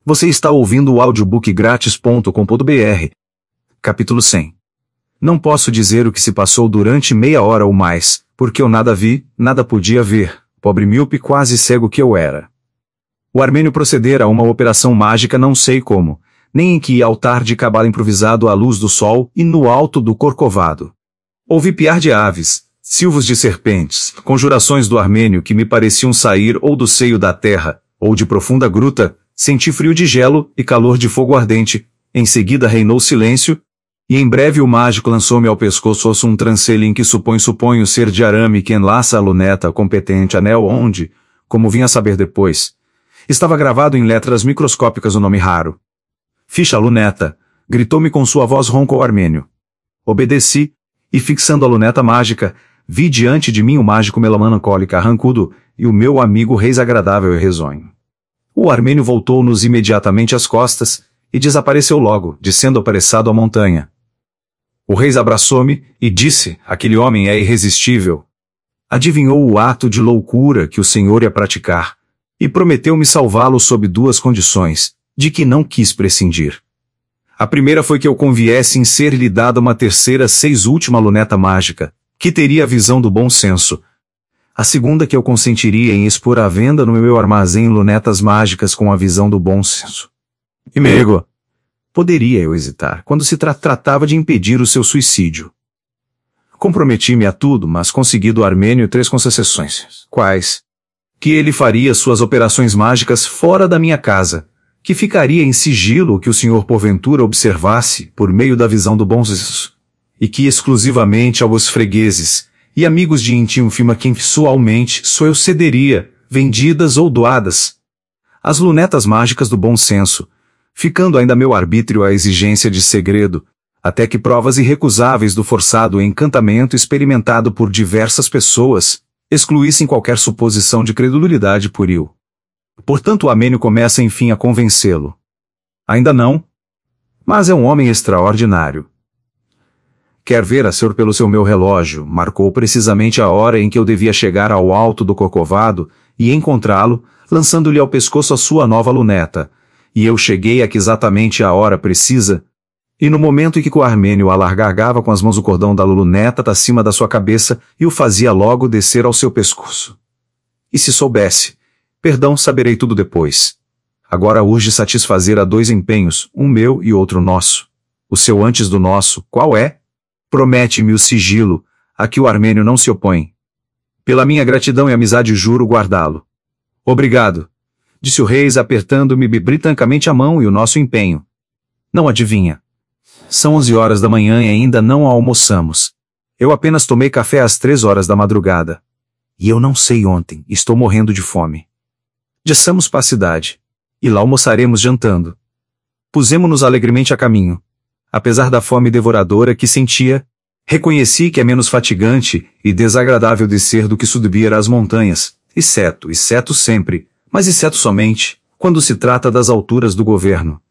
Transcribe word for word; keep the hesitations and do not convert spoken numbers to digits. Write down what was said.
Você está ouvindo o audiobook grátis ponto com ponto br. Capítulo cem. Não posso dizer o que se passou durante meia hora ou mais, porque eu nada vi, nada podia ver, pobre míope quase cego que eu era. O Armênio procedera a uma operação mágica não sei como, nem em que altar de cabala improvisado à luz do sol e no alto do Corcovado. Ouvi piar de aves, silvos de serpentes, conjurações do Armênio que me pareciam sair ou do seio da terra, ou de profunda gruta. Senti frio de gelo e calor de fogo ardente, em seguida reinou silêncio, e em breve o mágico lançou-me ao pescoço um trancelho em que supõe suponho ser de arame que enlaça a luneta competente anel onde, como vim a saber depois, estava gravado em letras microscópicas o nome raro. Ficha a luneta, gritou-me com sua voz ronca o Armênio. Obedeci, e fixando a luneta mágica, vi diante de mim o mágico melancólico carrancudo e o meu amigo reis agradável e risonho. O Armênio voltou-nos imediatamente as costas, e desapareceu logo, descendo apressado a montanha. O reis abraçou-me, e disse, aquele homem é irresistível. Adivinhou o ato de loucura que o senhor ia praticar, e prometeu-me salvá-lo sob duas condições, de que não quis prescindir. A primeira foi que eu conviesse em ser-lhe dada uma terceira seis última luneta mágica, que teria a visão do bom senso. A segunda que eu consentiria em expor à venda no meu armazém lunetas mágicas com a visão do bom senso. E mego, poderia eu hesitar quando se tra tratava de impedir o seu suicídio. Comprometi-me a tudo, mas consegui do Armênio três concessões. Quais? Que ele faria suas operações mágicas fora da minha casa, que ficaria em sigilo o que o senhor porventura observasse por meio da visão do bom senso, e que exclusivamente aos fregueses e amigos de íntimo firma quem pessoalmente só eu cederia, vendidas ou doadas, as lunetas mágicas do bom senso, ficando ainda a meu arbítrio a exigência de segredo, até que provas irrecusáveis do forçado encantamento experimentado por diversas pessoas, excluíssem qualquer suposição de credulidade pueril. Portanto o Armênio começa enfim a convencê-lo. Ainda não, mas é um homem extraordinário. Quer ver a senhor pelo seu meu relógio, marcou precisamente a hora em que eu devia chegar ao alto do Corcovado e encontrá-lo, lançando-lhe ao pescoço a sua nova luneta, e eu cheguei aqui exatamente à hora precisa, e no momento em que o Armênio alargava com as mãos o cordão da luneta acima da sua cabeça e o fazia logo descer ao seu pescoço. E se soubesse, perdão, saberei tudo depois. Agora urge satisfazer a dois empenhos, um meu e outro nosso. O seu antes do nosso, qual é? Promete-me o sigilo, a que o Armênio não se opõe. Pela minha gratidão e amizade juro guardá-lo. Obrigado, disse o reis apertando-me britancamente a mão e o nosso empenho. Não adivinha. São onze horas da manhã e ainda não almoçamos. Eu apenas tomei café às três horas da madrugada. E eu não sei ontem, estou morrendo de fome. Desçamos para a cidade. E lá almoçaremos jantando. Pusemo-nos alegremente a caminho. Apesar da fome devoradora que sentia, reconheci que é menos fatigante e desagradável descer do que subir as montanhas, exceto, exceto sempre, mas exceto somente, quando se trata das alturas do governo,